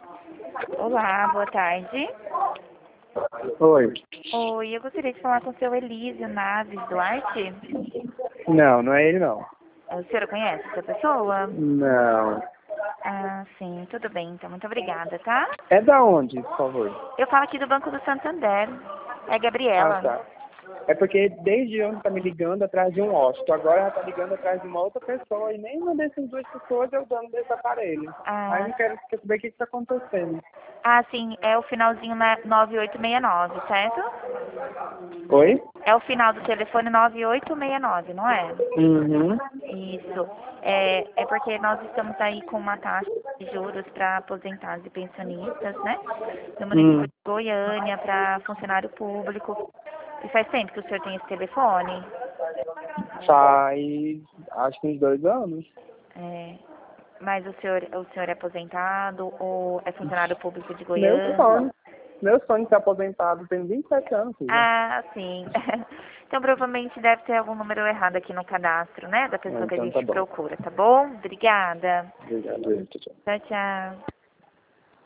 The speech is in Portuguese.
Olá, boa tarde. Oi. Oi, eu gostaria de falar com o seu Elísio Naves Duarte. Não, não é ele não. O senhor conhece essa pessoa? Não. Ah, sim, tudo bem, então, muito obrigada, tá? É da onde, por favor? Eu falo aqui do Banco do Santander. É Ah, Gabriela. tá. É porque desde ontem tá me ligando atrás de um hóspede. Agora ela tá ligando atrás de uma outra pessoa e nenhuma dessas duas pessoas é o dono desse aparelho. Aí eu Ah, não quero saber o que tá acontecendo. sim, é o finalzinho na 9869, certo? Oi? É o final do telefone 9869, não é? Uhum. Isso. É porque nós estamos aí com uma taxa de juros para aposentados e pensionistas, né? No município Hum. de Goiânia, para funcionário público. E faz tempo que o senhor tem esse telefone? Faz acho que uns 2 anos. É, mas o senhor é aposentado ou é funcionário público de Meu Goiânia? sonho. Meu sonho de ser aposentado tem 27 anos, filha. Ah, sim. Então provavelmente deve ter algum número errado aqui no cadastro, né? Da pessoa que a Então tá gente bom. procura, tá bom? Obrigada. Obrigado. Tchau, tchau. Tchau, tchau.